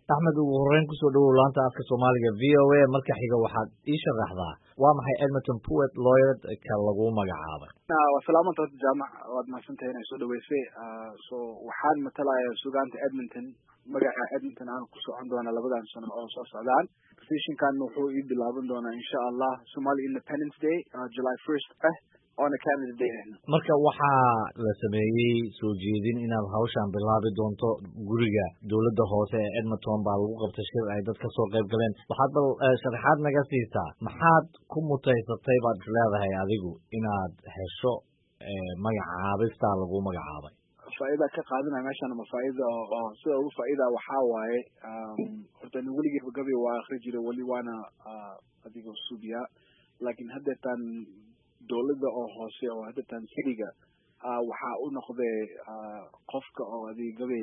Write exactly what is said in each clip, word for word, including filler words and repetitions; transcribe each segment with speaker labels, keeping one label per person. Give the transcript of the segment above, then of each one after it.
Speaker 1: Axmed ugu horreyn ku soo dhawow laanta afka Soomaaliga V O A marka xiga waxaad ii sharaxdaa waa maxay Edmonton Poet Laureate ka lagu magacaabay.
Speaker 2: Waa salaamada jaamac waad mahadsantahay inay soo dhaweysay so waxaan matalayaa suugaanta Edmonton magaca Edmonton aan ku socon doona labadan sano oo soo socdaan position-kan wuxuu ii bilaaban doonaa insha Allah Somali Independence Day uh, July first ah on a Canada Day.
Speaker 1: Marka waxaa la sameeyay soo jeedin inaad hawshan bilaabi doonto guriga dawladda hoose ee Edmonton baa lagu qabtay shir ay dad ka soo qayb galeen. Waxaad bal sharaxaad naga siisaa maxaad ku mutaysatay baad leedahay adigu inaad hesho magacaabista lagu magacaabay.
Speaker 2: faa'iida ka qaadanaya meeshan ma faa'iida oo sida ugu faa'iida waxa waaye horta weligii gabi waa akhri jiray wali waana adiga suubiya laakiin hadda tan dawladda oo hoose oo hadda tan siriga waxa uu noqday qofka oo adiga gabi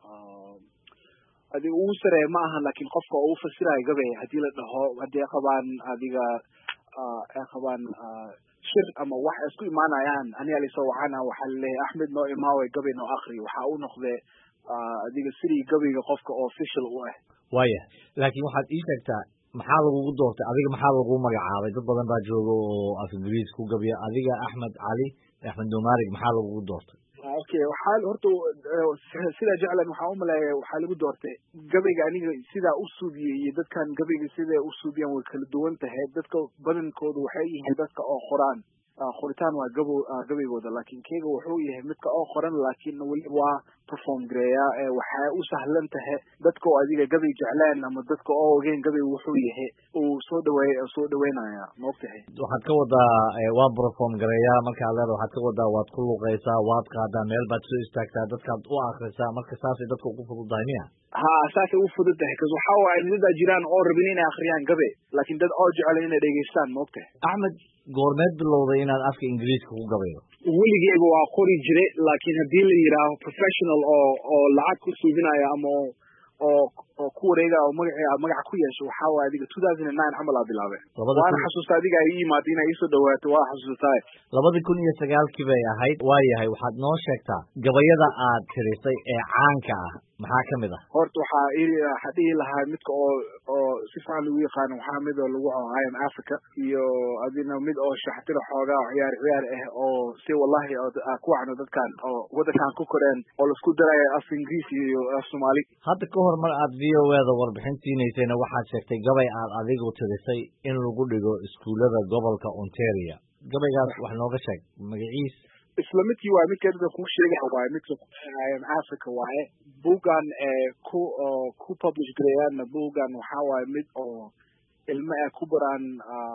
Speaker 2: adiga uu sareey ma aha laakiin qofka uu fasirayo gabi hadii la dhaho hadii qabaan adiga ay qabaan shir ama wax isku imaanayaan aniga la soo waxana waxa leeyahay Axmed noo imaaway gabi noo akhri waxa uu noqday adiga siri gabiga qofka oo official u ah
Speaker 1: waaya laakiin waxaad ii sheegtaa maxaa lagu doortay adiga maxaa lagu magacaabay dad badan baa jooga oo af Ingiriis ku gabiya adiga Axmed Cali Axmed Doomarig maxaa lagu doortay
Speaker 2: okay waxa horta sida jeclan waxa u maleeyay waxa lagu doortay gabiga aniga sida u suubiyay iyo dadkan gabiga sida u suubiyaan way kala duwan tahay dadka badankoodu waxay yihiin dadka oo qoraan qoritaan waa gabo gabigooda laakiin keega wuxuu yahay midka oo qoran laakiin wali waa perform gareeya waxa u sahlan tahay dadka oo adiga gabi jeclaan ama dadka oo ogeen gabi wuxuu yahay uu soo dhaweey soo dhaweynaya moogtahay
Speaker 1: waxaad ka wadaa waa perform gareeya marka aad leedahay waxaad ka wadaa waad ku luqaysaa waad qaadaa meel baad soo istaagtaa dadkaad u akhrisaa marka saasay dadku ugu fududahay miya
Speaker 2: ha saasay u fududahay kaas waxa waa dad jiraan oo rabin inay akhriyaan gabi laakiin dad oo jecel inay dhageystaan moogtahay
Speaker 1: Axmed goormeed bilowday inaad afka Ingiriiska ku gabaydo
Speaker 2: weligeeba waa qori jiray laakiin hadii la yiraahdo professional oo oo lacag ku suubinaya ama oo oo ku wareega oo magaca magaca ku yeesho waxa waa adiga two thousand nine amal la bilaabay waan xasuustaa adiga ay iimaad inay soo dhawaato waa xasuustaa
Speaker 1: laba kun iyo sagaal kii bay ahayd waayahay waxaad noo sheegtaa gabayada aad tirisay ee caanka ah maxaa kamid ah
Speaker 2: horta waxa iri hadii lahaa midka oo oo si fiican lagu yaqaan waxa mid oo lagu I am Africa iyo adina mid oo shaxtiro xoogaa ciyaar ciyaar ah oo si wallahi ku wacno dadkan oo wadankan ku koreen oo la isku daray af Ingiriisi iyo af Soomaali
Speaker 1: hadda ka hor mar aad V O A da warbixintiinaysayna waxaad sheegtay gabay aad adigu tirisay in lagu dhigo iskuulada gobolka Ontario gabaygaas wax nooga sheeg magaciis
Speaker 2: islamidkii waa mid keeda ku sheegay waa mid I am Africa waaye buugan ee ku ku publish gareeyaan buugan waxa waaye mid oo ilma ay ku baraan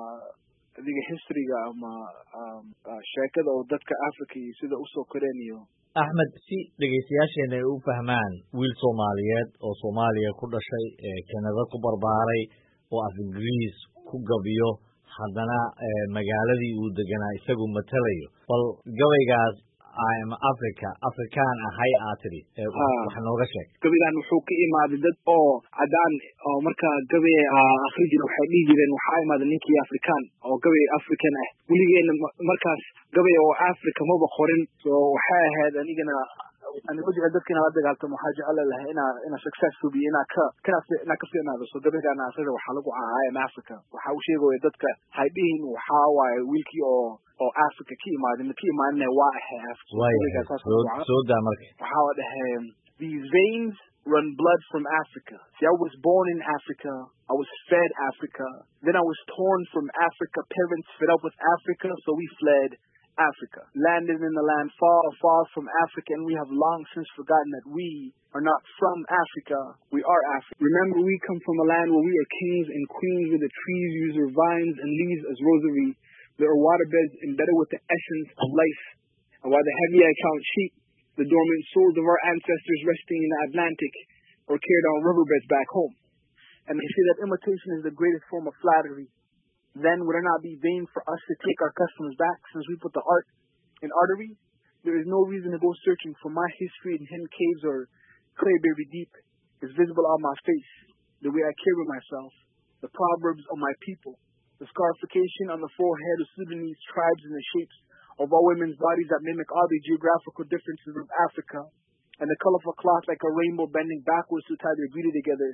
Speaker 2: adiga history-ga ama sheekada oo dadka Africa iyo sida u soo koreen iyo
Speaker 1: Axmed si dhageystayaasheena ay u fahmaan wiil Soomaaliyeed oo Soomaaliya ku dhashay ee Canada ku barbaaray oo af Ingiriis ku gabiyo haddana magaaladii uu deganaa isagu matalayo bal gabaygaas I am Africa African ahay aatiri wax nooga sheeg
Speaker 2: gabaygan wuxuu ka imaaday dad oo cadaan oo marka gabay akhri jiray waxay dhigi jireen waxa imaaday ninkii African oo gabay African ah weligeena markaas gabay oo Africa ma qorin soo waxa ahayd anigana أنا بدي أقدر كنا بدي قالت محاجة على له هنا هنا successful بي هنا ك كنا في هنا كفي أنا بس ده بيجي أنا أصير وحلقوا عاي أفريقيا وحاول شيء جوا يدك هايبين وحاوا ويلكي أو أو أفريقيا كي ما دم كي ما إنه واحد
Speaker 1: أفريقيا so so ده مرك
Speaker 2: وحاول ده these veins run blood from Africa. See, I was born in Africa. I was fed Africa. Then I was torn from Africa. Parents fed up with Africa, so we fled Africa, landed in the land far, far from Africa, and we have long since forgotten that we are not from Africa, we are Africa. Remember, we come from a land where we are kings and queens, where the trees use their vines and leaves as rosary. There are waterbeds embedded with the essence of life, and while the heavy I count sheep, the dormant souls of our ancestors resting in the Atlantic or carried on riverbeds back home. And they say that imitation is the greatest form of flattery. Then would it not be vain for us to take our customers back, since we put the art in arteries? There is no reason to go searching for my history in hidden caves or clay buried deep. It's visible on my face, the way I carry myself, the proverbs of my people, the scarification on the forehead of Sudanese tribes and the shapes of all women's bodies that mimic all the geographical differences of Africa, and the colorful cloth like a rainbow bending backwards to tie their beauty together.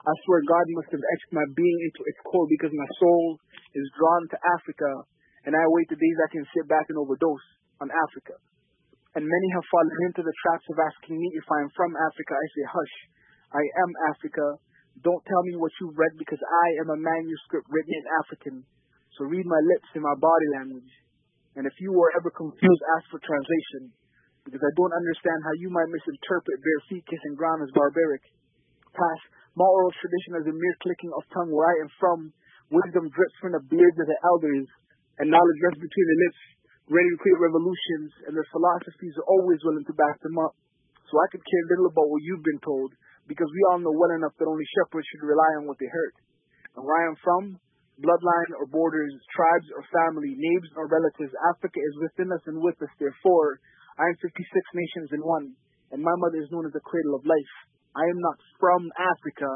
Speaker 2: I swear God must have etched my being into its core because my soul is drawn to Africa, and I await the days I can sit back and overdose on Africa. And many have fallen into the traps of asking me if I am from Africa. I say, hush, I am Africa. Don't tell me what you've read because I am a manuscript written in African. So read my lips and my body language. And if you were ever confused, ask for translation. Because I don't understand how you might misinterpret bare feet kissing ground as barbaric. Pass my oral tradition as a mere clicking of tongue where I am from. Wisdom drips from the beards of the elders, and knowledge rests between the lips, ready to create revolutions, and their philosophies are always willing to back them up. So I could care little about what you've been told, because we all know well enough that only shepherds should rely on what they heard. And where I am from, bloodline or borders, tribes or family, neighbors or relatives, Africa is within us and with us. Therefore, I am fifty-six nations in one, and my mother is known as the cradle of life. I am not from Africa.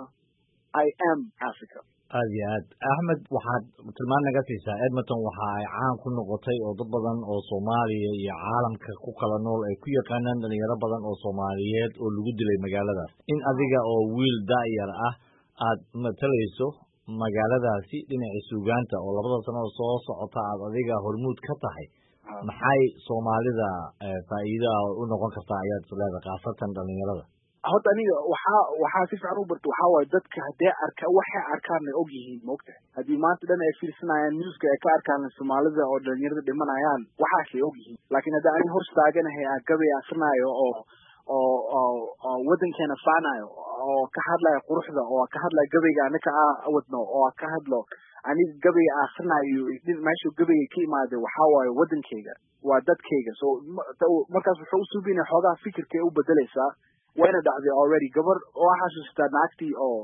Speaker 2: I am Africa.
Speaker 1: aad iyo aad axmed waxaad tilmaan naga siisaa Edmonton waxa ay caan ku noqotay oo dad badan oo Soomaaliya iyo caalamka ku kala nool ay ku yaqaanaan dhalinyaro badan oo Soomaaliyeed oo lagu dilay magaaladaas in adiga oo wiil daayar ah aad matalayso magaaladaasi dhinaca suugaanta oo labada sano soo socota aad adiga hormuud ka tahay maxay Soomaalida faa'iido u noqon kartaa ayaad leedahay qaasatan dhalinyarada
Speaker 2: horta aniga waxaa waxaa si fiican u barto waxaa waaye dadka haddee arka waxay arkaan ay og yihiin moogtahay haddii maanta dhan ay fiirsanayaan newska ay ka arkaan Soomaalida oo dhalinyarada dhimanayaan waxaasay og yihiin laakiin haddii ani hor taaganahay aan gabay akhrinayo oo oo oo wadankeena faanayo oo ka hadlayo quruxda oo ka hadlayo gabayga anaka wadno oo ka hadlo aniga gabayga akhrinayo meesha gabayga ka imaade waxaa waaye wadankeyga waa dadkeyga so markaas wuxuu u suubinaya xoogaa fikirkay u bedelaysaa wayna dhacday already gabar oo xasuustaa naagtii oo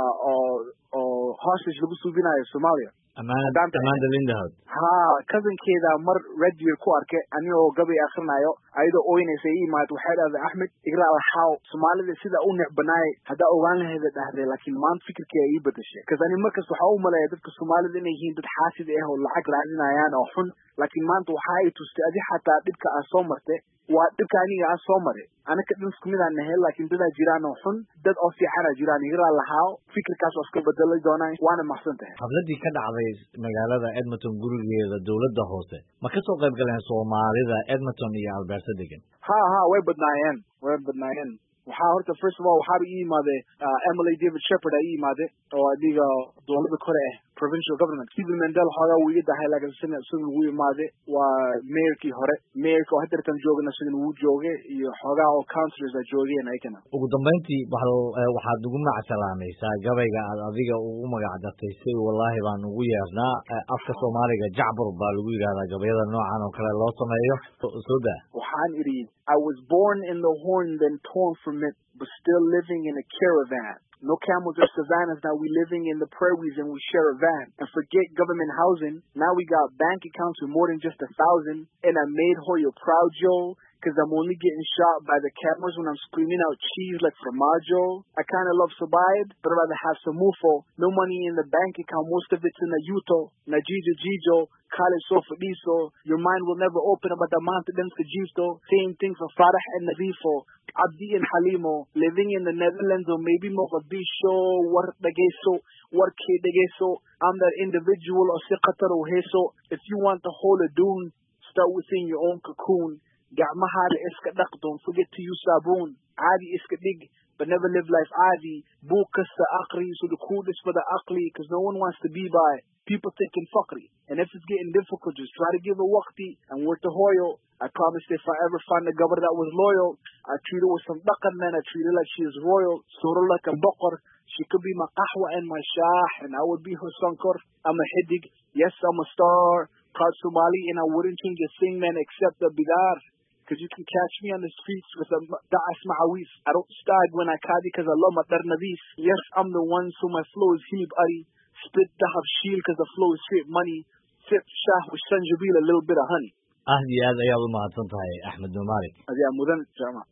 Speaker 2: oo oo hostage lagu suubinayo Soomaaliya
Speaker 1: Amanda Lindhout
Speaker 2: ha cousinkeeda mar radio ku arkay anigoo gabay akhrinayo ayadoo ooynaysa ii imaad waxay dhahday Axmed igra waxaa Soomaalida sida u necbanaay hada ogaan lahayd dhahday laakiin maanta fikirkay ii bedeshay kaasani markaas waxa uu maleeyay dadka Soomaalida inay yihiin dad xaasid ah oo lacag raadinayaan oo xun laakiin maanta waxa ay tustay adi xataa dhibka aan soo martay waa dhibka aniga aan soo maray anaka dhan isku mid aan nahay laakiin dad jiraan oo xun dad oo fiican jiraan igra lahaa fikirkaas oo iska bedelay doonaan waana mahadsantahay
Speaker 1: habladii ka dhacday magaalada Edmonton gurigeeda dawladda hoose ma ka soo qayb galeen Soomaalida Edmonton iyo Alberta degan
Speaker 2: ha ha way badnaayeen way badnaayeen waxaa horta first of all waxaa ii imaade Emily David Shepherd ay imaade oo adiga dawladda kore ah provincial government Stephen Mandel hore uu ii dahay laga sina sida uu imaade waa mayorkii hore mayorka oo hadda tan joogna sida uu joogay iyo xogaa oo councillors ay joogeen ayagana
Speaker 1: ugu dambeyntii waxaad ugu macsalaameysaa gabayga aad adiga ugu magac dartay si wallahi baan ugu yeernaa afka Soomaaliga jacbur baa lagu yiraahdaa gabayada noocan oo kale loo sameeyo soo daa
Speaker 2: waxaan iri I was born in the horn then torn from it but still living in a caravan no camels or savannas, now we living in the prairies and we share a van. And forget government housing, now we got bank accounts with more than just a thousand. And I made Hoya proud, Joe, cause I'm only getting shot by the cameras when I'm screaming out cheese like formaggio. I kinda love Subaib, but I'd rather have some mufo. No money in the bank account, most of it's in the Yuto. Najija Jijo, Khaled Sofadiso. Your mind will never open about the mountains for Jisto. Same thing for Farah and Nadifo. Abdi and Halimo, living in the Netherlands or maybe Mogadishu, work Dageso, work Dageso. I'm that individual or Sikatar or Heso. If you want to hold a dune, start within your own cocoon. Ga'mahal iskadak, don't forget to use sabun. Adi iskadig, but never live life adi. Bukas the akri, so the cool is for the akli, cause no one wants to be by people thinking fuckery. And if it's getting difficult, just try to give a waqti and work the hoyo. I promised if I ever find a governor that was loyal, I treat her with some dakan, man. I treat her like she is royal. Sort of like a bakar. She could be my qahwa and my shah, and I would be her sankar. I'm a hidig. Yes, I'm a star. Proud Somali, and I wouldn't change a thing, man, except the bidar. Cause you can catch me on the streets with a da'as ma'awif. I don't stag when I kadi cause I love my dar nabis. Yes, I'm the one, so my flow is hilib ari. Spit dahab sheel cause the flow is straight money. Sip shah with sanjabil, a little bit of honey.
Speaker 1: aad iyo aad ayaad u mahadsan tahay Axmed Numarik.
Speaker 2: Adiga mudan jama.